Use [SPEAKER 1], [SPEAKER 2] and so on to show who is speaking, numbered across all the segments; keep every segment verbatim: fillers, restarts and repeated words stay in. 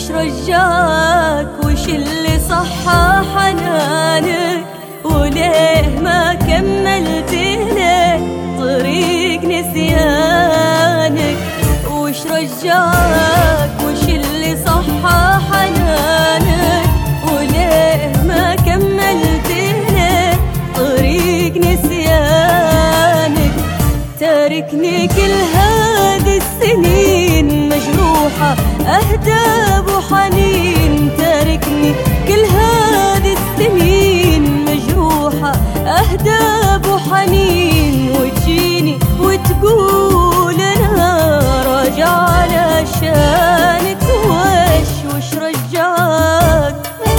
[SPEAKER 1] وش رجاك وش اللي صحى حنانك وليه ما كملت لك طريق نسيانك؟ وش رجاك وش اللي صحى حنانك وليه ما كملت لك طريق نسيانك؟ تاركني كل هذه السنين مجروحة أهداب وحنين، تاركني كل هذه السنين مجروحة أهداب وحنين، وتجيني وتقول أنا راجع علشانك. وش وش رجاك؟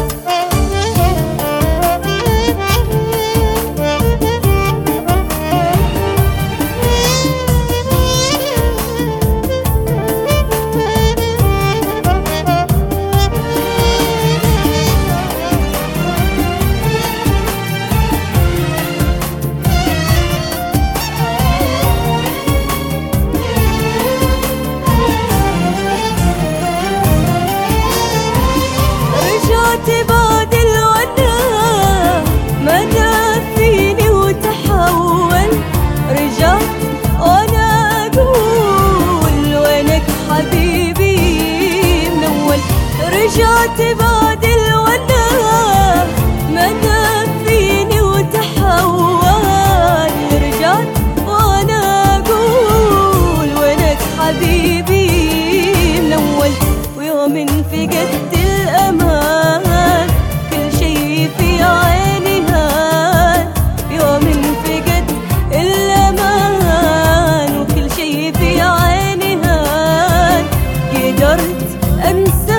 [SPEAKER 1] تبادل وانا ما دافيني وتحول، رجعت وانا اقول وينك حبيبي من اول. رجعت تبادل وانا ما دافيني وتحول، رجعت وانا اقول وينك حبيبي من اول. ويوم فقدت الأمان كل شي في عيني هان، يوم فقدت الأمان وكل شي في عيني هان، قدرت أنسى